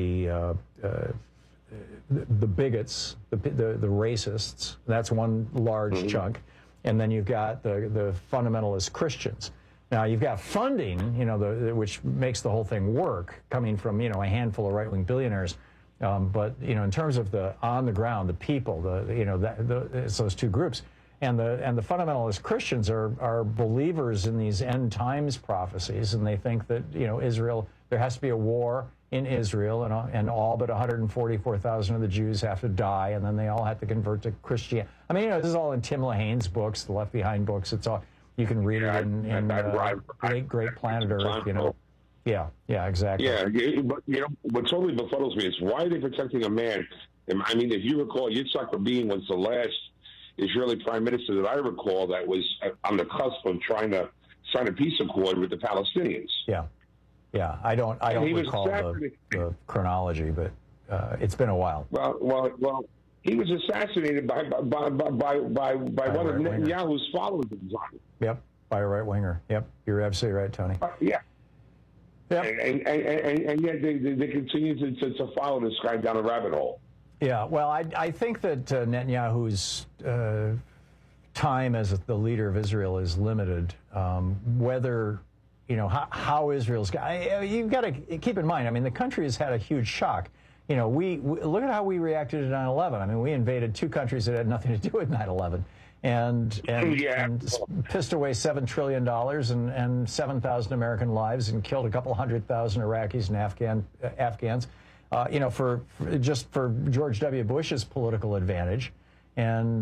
bigots, the racists. That's one large chunk, and then you've got the fundamentalist Christians. Now you've got funding, which makes the whole thing work, coming from a handful of right-wing billionaires. But in terms of the on the ground, the people, it's those two groups. And the fundamentalist Christians are believers in these end times prophecies, and they think that Israel, there has to be a war in Israel, and all but 144,000 of the Jews have to die, and then they all have to convert to Christianity. I mean, this is all in Tim Lahane's books, the Left Behind books. It's all, you can read it in Great Planet Earth. Yeah, exactly. Yeah, but what totally befuddles me is, why are they protecting a man? I mean, if you recall, Yitzhak Rabin was the last Israeli prime minister that I recall that was on the cusp of trying to sign a peace accord with the Palestinians. Yeah. I don't recall the chronology, but it's been a while. Well, he was assassinated by one of Netanyahu's followers at the time. Yep, by a right winger. Yep, you're absolutely right, Tony. Yeah. Yep. And yet they continue to follow this guy down a rabbit hole. Yeah, well, I think that Netanyahu's time as the leader of Israel is limited. Whether, how Israel's... You've got to keep in mind, I mean, the country has had a huge shock. We look at how we reacted to 9/11. I mean, we invaded two countries that had nothing to do with 9/11. And pissed away $7 trillion and 7,000 American lives and killed a couple 100,000 Iraqis and Afghans. For George W. Bush's political advantage. And,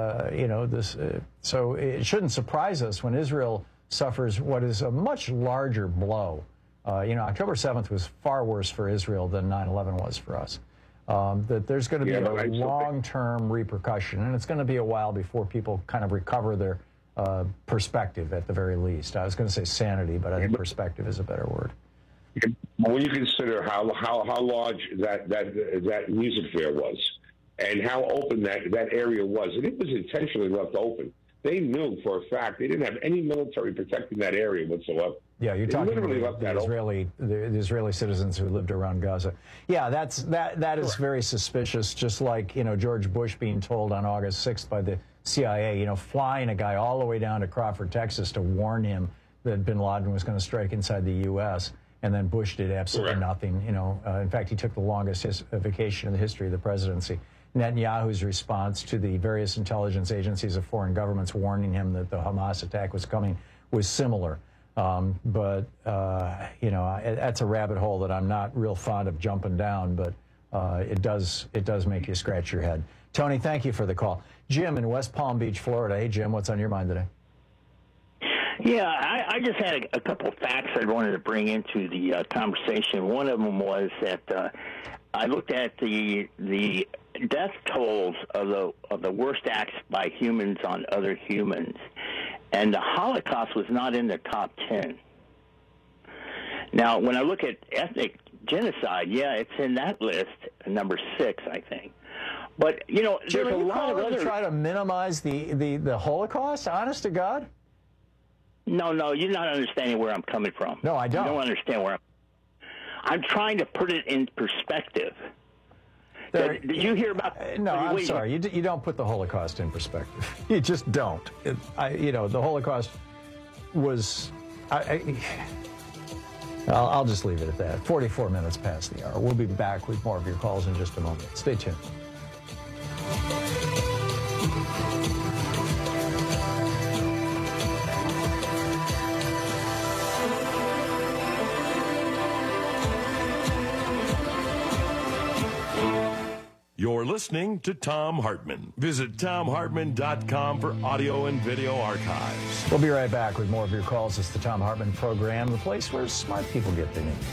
so it shouldn't surprise us when Israel suffers what is a much larger blow. October 7th was far worse for Israel than 9/11 was for us. That there's going to be a long-term repercussion, and it's going to be a while before people kind of recover their perspective at the very least. I was going to say sanity, but I think perspective is a better word. When you consider how large that music fair was, and how open that area was, and it was intentionally left open. They knew for a fact they didn't have any military protecting that area whatsoever. Yeah, you're talking about the Israeli citizens who lived around Gaza. Yeah, that is very suspicious. Just like George Bush being told on August 6th by the CIA, flying a guy all the way down to Crawford, Texas, to warn him that Bin Laden was going to strike inside the U.S. And then Bush did absolutely nothing. In fact, he took the longest vacation in the history of the presidency. Netanyahu's response to the various intelligence agencies of foreign governments warning him that the Hamas attack was coming was similar. But that's a rabbit hole that I'm not real fond of jumping down. But it does make you scratch your head. Tony, thank you for the call. Jim in West Palm Beach, Florida. Hey, Jim, what's on your mind today? Yeah, I just had a couple of facts I wanted to bring into the conversation. One of them was that I looked at the death tolls of the worst acts by humans on other humans, and the Holocaust was not in the top 10. Now, when I look at ethnic genocide, yeah, it's in that list, number 6, I think. But, you know, Jim, there's a lot of other... to try to minimize the Holocaust, honest to God? No, you're not understanding where I'm coming from. No, I don't. You don't understand where I'm trying to put it in perspective. Did you hear about... No, I'm sorry. You don't put the Holocaust in perspective. You just don't. The Holocaust was... I'll just leave it at that. 44 minutes past the hour. We'll be back with more of your calls in just a moment. Stay tuned. You're listening to Thom Hartmann. Visit ThomHartmann.com for audio and video archives. We'll be right back with more of your calls. It's the Thom Hartmann Program, the place where smart people get their news.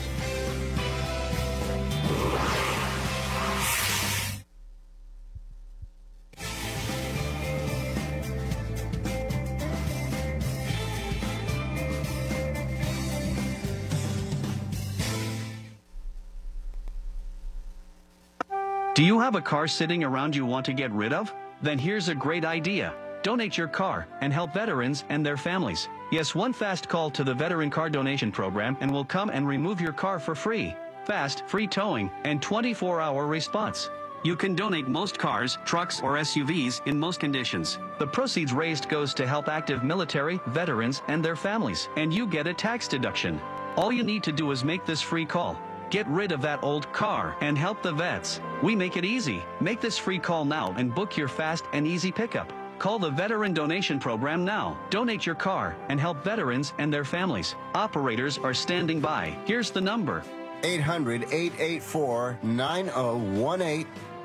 Do you have a car sitting around you want to get rid of? Then here's a great idea. Donate your car and help veterans and their families. Yes, one fast call to the Veteran Car Donation Program and we'll come and remove your car for free. Fast, free towing, and 24-hour response. You can donate most cars, trucks, or SUVs in most conditions. The proceeds raised goes to help active military, veterans, and their families, and you get a tax deduction. All you need to do is make this free call. Get rid of that old car and help the vets. We make it easy. Make this free call now and book your fast and easy pickup. Call the Veteran Donation Program now. Donate your car and help veterans and their families. Operators are standing by. Here's the number. 800-884-9018.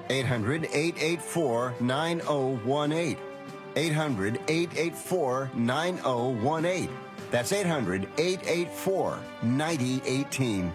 800-884-9018. 800-884-9018. That's 800-884-9018.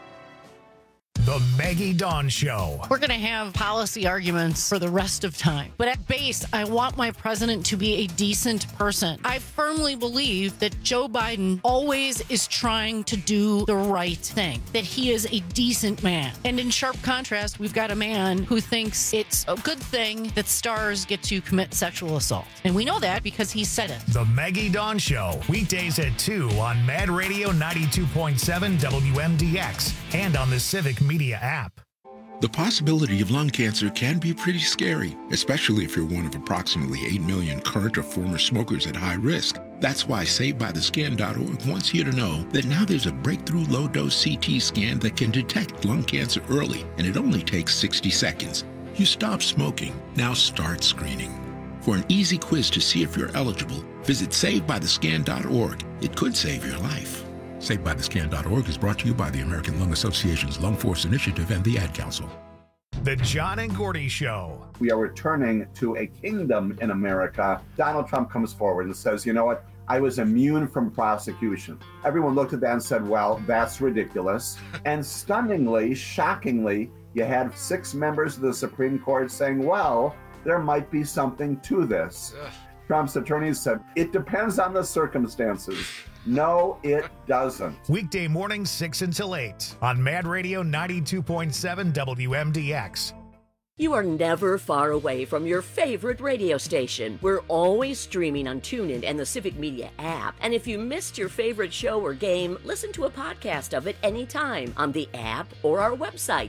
The Maggie Dawn Show. We're going to have policy arguments for the rest of time. But at base, I want my president to be a decent person. I firmly believe that Joe Biden always is trying to do the right thing, that he is a decent man. And in sharp contrast, we've got a man who thinks it's a good thing that stars get to commit sexual assault. And we know that because he said it. The Maggie Dawn Show, weekdays at 2 on Mad Radio 92.7 WMDX and on the Civic Media app. The possibility of lung cancer can be pretty scary, especially if you're one of approximately 8 million current or former smokers at high risk. That's why SaveByTheScan.org wants you to know that now there's a breakthrough low-dose CT scan that can detect lung cancer early, and it only takes 60 seconds. You stop smoking, now start screening. For an easy quiz to see if you're eligible, visit SaveByTheScan.org. It could save your life. SaveByTheScan.org is brought to you by the American Lung Association's Lung Force Initiative and the Ad Council. The John and Gordy Show. We are returning to a kingdom in America. Donald Trump comes forward and says, you know what? I was immune from prosecution. Everyone looked at that and said, well, that's ridiculous. And stunningly, shockingly, you had 6 members of the Supreme Court saying, well, there might be something to this. Trump's attorneys said, it depends on the circumstances. No, it doesn't. Weekday mornings 6 until 8 on Mad Radio 92.7 WMDX. You are never far away from your favorite radio station. We're always streaming on TuneIn and the Civic Media app. And if you missed your favorite show or game, listen to a podcast of it anytime on the app or our website,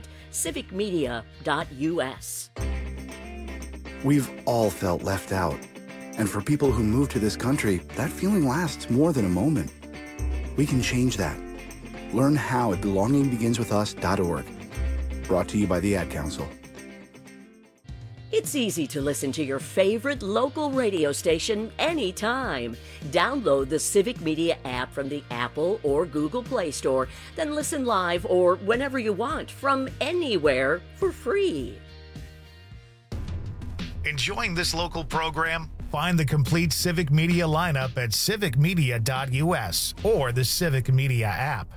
civicmedia.us. We've all felt left out. And for people who move to this country, that feeling lasts more than a moment. We can change that. Learn how at belongingbeginswithus.org. Brought to you by the Ad Council. It's easy to listen to your favorite local radio station anytime. Download the Civic Media app from the Apple or Google Play Store, then listen live or whenever you want from anywhere for free. Enjoying this local program? Find the complete Civic Media lineup at civicmedia.us or the Civic Media app.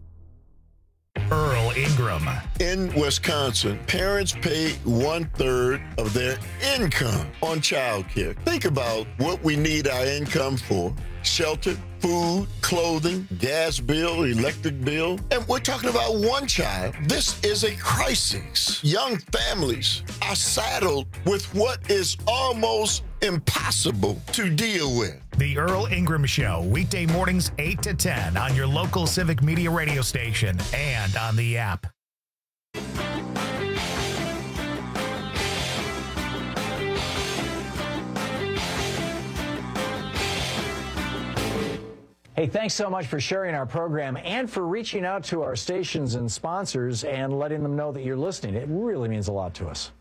Earl Ingram. In Wisconsin, parents pay 1/3 of their income on child care. Think about what we need our income for. Shelter, food, clothing, gas bill, electric bill. And we're talking about one child. This is a crisis. Young families are saddled with what is almost impossible to deal with. The Earl Ingram Show, weekday mornings 8 to 10 on your local Civic Media radio station and on the app. Hey, thanks so much for sharing our program and for reaching out to our stations and sponsors and letting them know that you're listening. It really means a lot to us.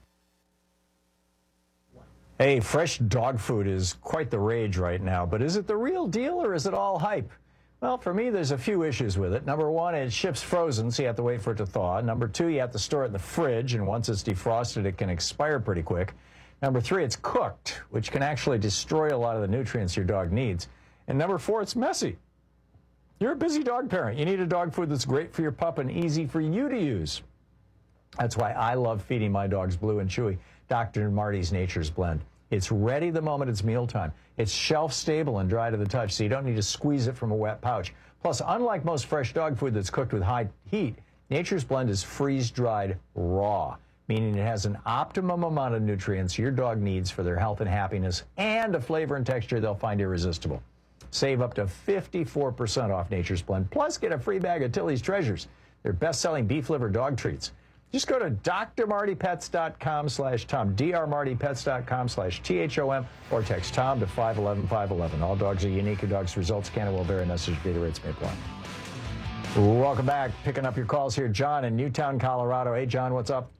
Hey, fresh dog food is quite the rage right now, but is it the real deal or is it all hype? Well, for me, there's a few issues with it. Number one, it ships frozen, so you have to wait for it to thaw. Number two, you have to store it in the fridge, and once it's defrosted, it can expire pretty quick. Number three, it's cooked, which can actually destroy a lot of the nutrients your dog needs. And number four, it's messy. You're a busy dog parent. You need a dog food that's great for your pup and easy for you to use. That's why I love feeding my dogs Blue and Chewy Dr. Marty's Nature's Blend. It's ready the moment it's mealtime. It's shelf stable and dry to the touch, so you don't need to squeeze it from a wet pouch. Plus, unlike most fresh dog food that's cooked with high heat, Nature's Blend is freeze-dried raw, meaning it has an optimum amount of nutrients your dog needs for their health and happiness and a flavor and texture they'll find irresistible. Save up to 54% off Nature's Blend, plus get a free bag of Tilly's Treasures, their best-selling beef liver dog treats. Just go to drmartypets.com/Tom, drmartypets.com/THOM, or text Tom to 511-511. All dogs are unique. Your dog's results can and will vary. Necessary data rates may apply. Welcome back. Picking up your calls here. John in Newtown, Colorado. Hey, John, what's up?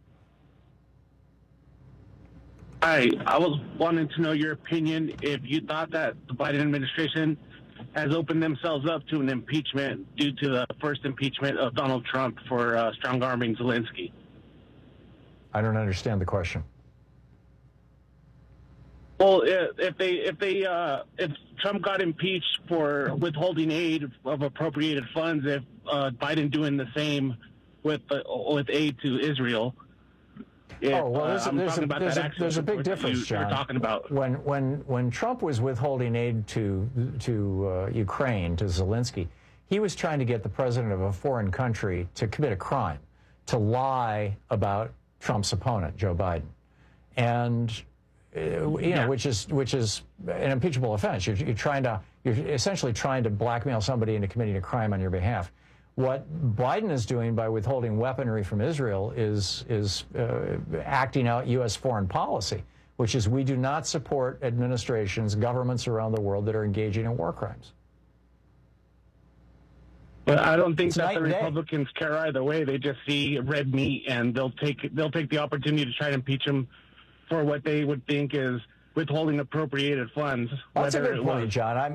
Hi, I was wanting to know your opinion if you thought that the Biden administration has opened themselves up to an impeachment due to the first impeachment of Donald Trump for strong-arming Zelensky. I don't understand the question. Well, if Trump got impeached for withholding aid of appropriated funds, if Biden doing the same with aid to Israel. There's a big difference, John. You're talking about when Trump was withholding aid to Ukraine, to Zelensky, he was trying to get the president of a foreign country to commit a crime, to lie about Trump's opponent, Joe Biden, and which is an impeachable offense. You're essentially trying to blackmail somebody into committing a crime on your behalf. What Biden is doing by withholding weaponry from Israel is acting out U.S. foreign policy, which is we do not support administrations, governments around the world that are engaging in war crimes. But I don't think that the Republicans care either way. They just see red meat, and they'll take the opportunity to try to impeach him for what they would think is withholding appropriated funds. That's a good point, John.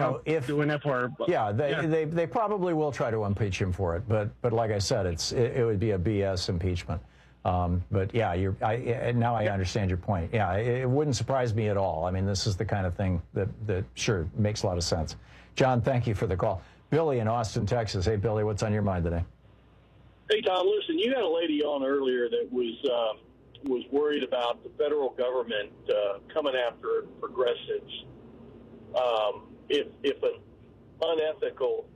They probably will try to impeach him for it, but like I said, it would be a BS impeachment. But yeah, now I understand your point. Yeah, it wouldn't surprise me at all. I mean, this is the kind of thing that sure makes a lot of sense. John, thank you for the call. Billy in Austin, Texas. Hey, Billy, what's on your mind today? Hey, Tom, listen, you had a lady on earlier that was worried about the federal government coming after progressives if an unethical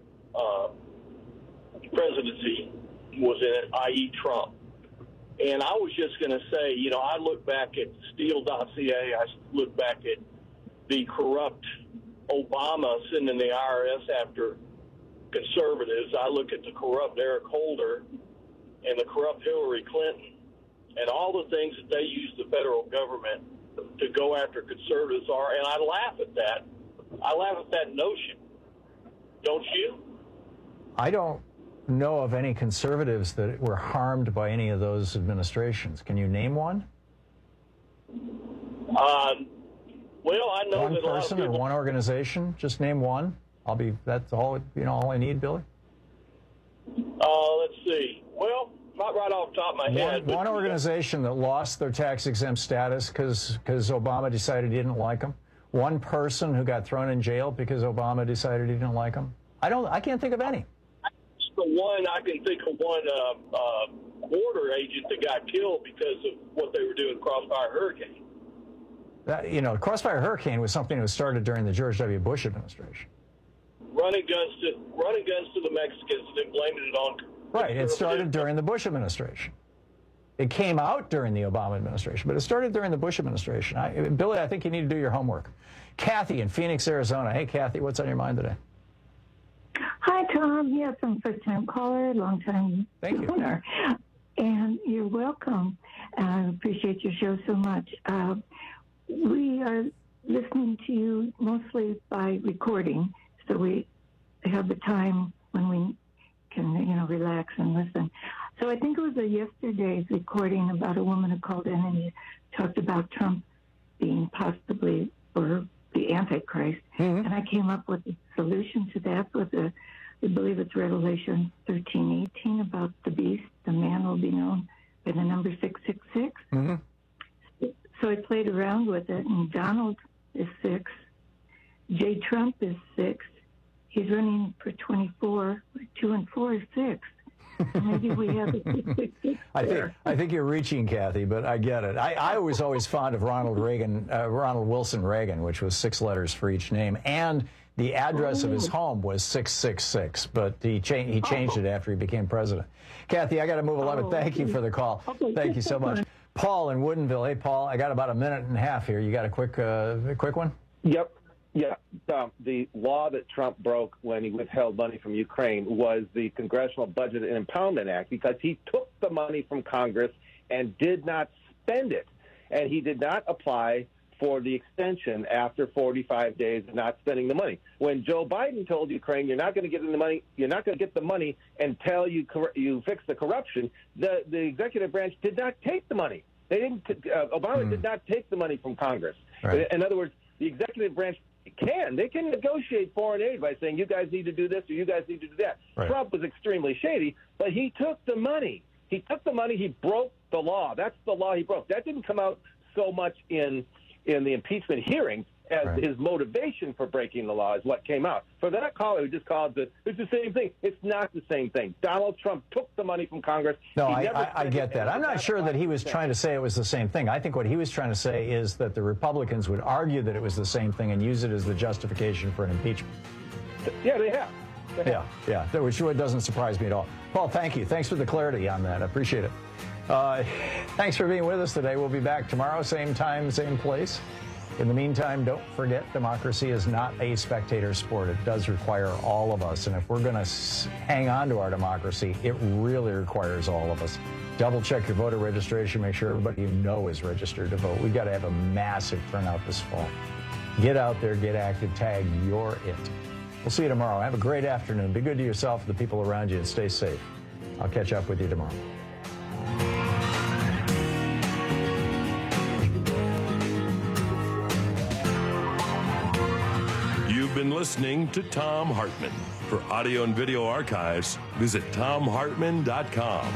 presidency was in it, i.e. Trump. And I was just going to say, I look back at Steele.ca, I look back at the corrupt Obama sending the IRS after conservatives. I look at the corrupt Eric Holder and the corrupt Hillary Clinton and all the things that they use the federal government to go after conservatives are, and I laugh at that. I laugh at that notion. Don't you? I don't know of any conservatives that were harmed by any of those administrations. Can you name one? Well, I know one that a lot of person or people. one organization. Just name one. That's all. All I need, Billy. Let's see. Well, not right off the top of my head. One organization that lost their tax-exempt status because Obama decided he didn't like them. One person who got thrown in jail because Obama decided he didn't like them. I can't think of any. I can think of one border agent that got killed because of what they were doing Crossfire Hurricane. Crossfire Hurricane was something that was started during the George W. Bush administration. Running guns to the Mexicans and then blaming it on. Right, it started during the Bush administration. It came out during the Obama administration, but it started during the Bush administration. Billy, I think you need to do your homework. Kathy in Phoenix, Arizona. Hey, Kathy, what's on your mind today? Hi, Tom. Yes, I'm a first-time caller, long-time listener. And you're welcome. I appreciate your show so much. We are listening to you mostly by recording, so we have the time when we can, relax and listen. So I think it was yesterday's recording about a woman who called in and talked about Trump being possibly or the Antichrist. Mm-hmm. And I came up with a solution to that with I believe it's Revelation 13:18 about the beast. The man will be known by the number 666. Mm-hmm. So I played around with it, and Donald is 6. J. Trump is 6. He's running for 24. 2 and 4 is 6. Maybe we have a 666 there. I think you're reaching, Kathy, but I get it. I was always fond of Ronald Wilson Reagan, which was 6 letters for each name, and the address of his home was 666, but he changed it after he became president. Kathy, I got to move along, but thank you for the call. Okay, thank you so much. Paul in Woodinville. Hey, Paul, I got about a minute and a half here. You got a quick one? Yep. Yeah. The law that Trump broke when he withheld money from Ukraine was the Congressional Budget and Empowerment Act, because he took the money from Congress and did not spend it. And he did not apply for the extension after 45 days of not spending the money. When Joe Biden told Ukraine, you're not going to get the money until you fix the corruption, the executive branch did not take the money. They didn't. Obama did not take the money from Congress. Right. In other words, the executive branch they can negotiate foreign aid by saying you guys need to do this or you guys need to do that. Right. Trump was extremely shady, but he took the money. He broke the law. That's the law he broke. That didn't come out so much in the impeachment hearings as his motivation for breaking the law is what came out. For that caller who just called it's the same thing. It's not the same thing. Donald Trump took the money from Congress. No, I get that. I'm not sure that he was trying to say it was the same thing. I think what he was trying to say is that the Republicans would argue that it was the same thing and use it as the justification for an impeachment. Yeah, they have. Yeah, which doesn't surprise me at all. Paul, thank you. Thanks for the clarity on that. I appreciate it. Thanks for being with us today. We'll be back tomorrow, same time, same place. In the meantime, don't forget, democracy is not a spectator sport. It does require all of us. And if we're going to hang on to our democracy, it really requires all of us. Double check your voter registration. Make sure everybody you know is registered to vote. We've got to have a massive turnout this fall. Get out there, get active, tag, you're it. We'll see you tomorrow. Have a great afternoon. Be good to yourself and the people around you, and stay safe. I'll catch up with you tomorrow. You've been listening to Thom Hartmann. For audio and video archives, visit ThomHartmann.com.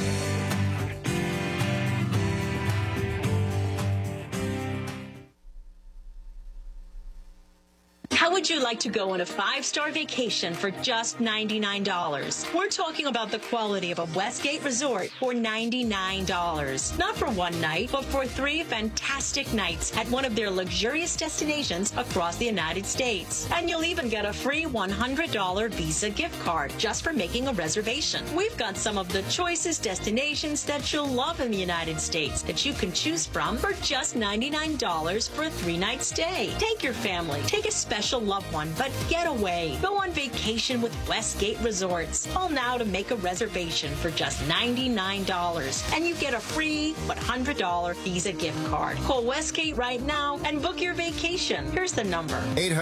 How would you like to go on a 5-star vacation for just $99? We're talking about the quality of a Westgate resort for $99. Not for one night, but for 3 fantastic nights at one of their luxurious destinations across the United States. And you'll even get a free $100 Visa gift card just for making a reservation. We've got some of the choicest destinations that you'll love in the United States that you can choose from for just $99 for a 3-night stay. Take your family. Take a special a loved one, but get away. Go on vacation with Westgate Resorts. Call now to make a reservation for just $99, and you get a free $100 Visa gift card. Call Westgate right now and book your vacation. Here's the number.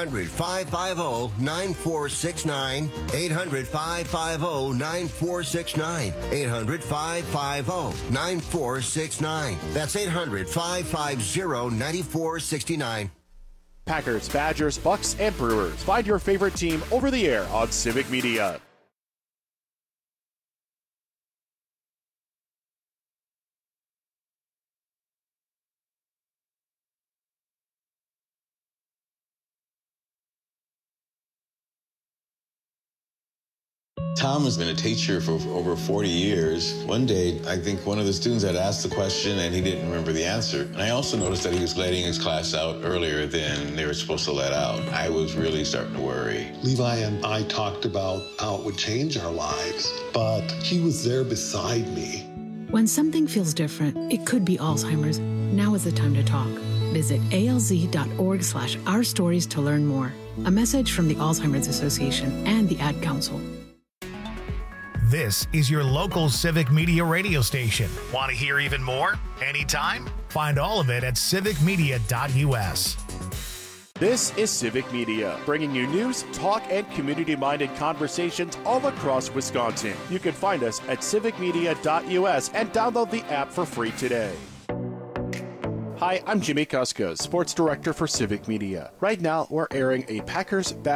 800-550-9469. 800-550-9469. 800-550-9469. That's 800-550-9469. Packers, Badgers, Bucks, and Brewers. Find your favorite team over the air on Civic Media. Tom has been a teacher for over 40 years. One day, I think one of the students had asked the question and he didn't remember the answer. And I also noticed that he was letting his class out earlier than they were supposed to let out. I was really starting to worry. Levi and I talked about how it would change our lives, but he was there beside me. When something feels different, it could be Alzheimer's. Now is the time to talk. Visit alz.org/ourstories to learn more. A message from the Alzheimer's Association and the Ad Council. This is your local Civic Media radio station. Want to hear even more? Anytime? Find all of it at civicmedia.us. This is Civic Media, bringing you news, talk, and community-minded conversations all across Wisconsin. You can find us at civicmedia.us and download the app for free today. Hi, I'm Jimmy Kusko, Sports Director for Civic Media. Right now, we're airing a Packers